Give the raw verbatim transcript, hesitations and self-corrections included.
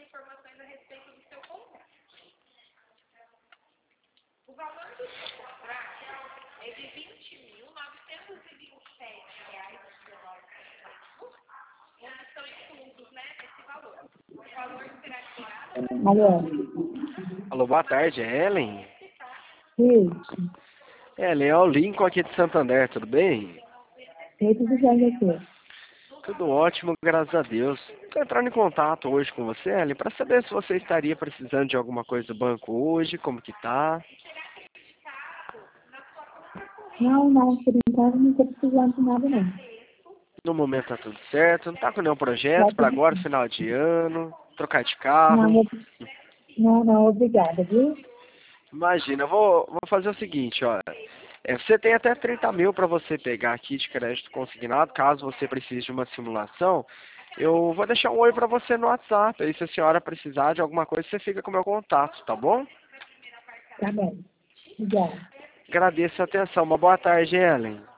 O valor do seu contrato é de vinte mil novecentos e vinte e sete reais e dezenove centavos, onde estão inclusos, né, esse valor. O valor será tirado... Alô? Alô, boa tarde, é Ellen? Isso. Ellen, é o Lincoln aqui de Santander, tudo bem? Sei tudo bem aqui. Tudo ótimo, graças a Deus. Estou entrando em contato hoje com você, Ellen, para saber se você estaria precisando de alguma coisa do banco hoje, como que tá. Não, não, por enquanto não estou precisando de nada, não. No momento tá tudo certo, não tá com nenhum Tá projeto para tudo agora, bem. final de ano, trocar de Não, carro. eu- não, não, obrigada, viu? Imagina, eu vou, vou fazer o seguinte, olha. É, você tem até trinta mil para você pegar aqui de crédito consignado, caso você precise de uma simulação. Eu vou deixar um oi para você no WhatsApp, aí se a senhora precisar de alguma coisa, você fica com o meu contato, tá bom? Tá bem. Obrigada. Agradeço a atenção. Uma boa tarde, Ellen.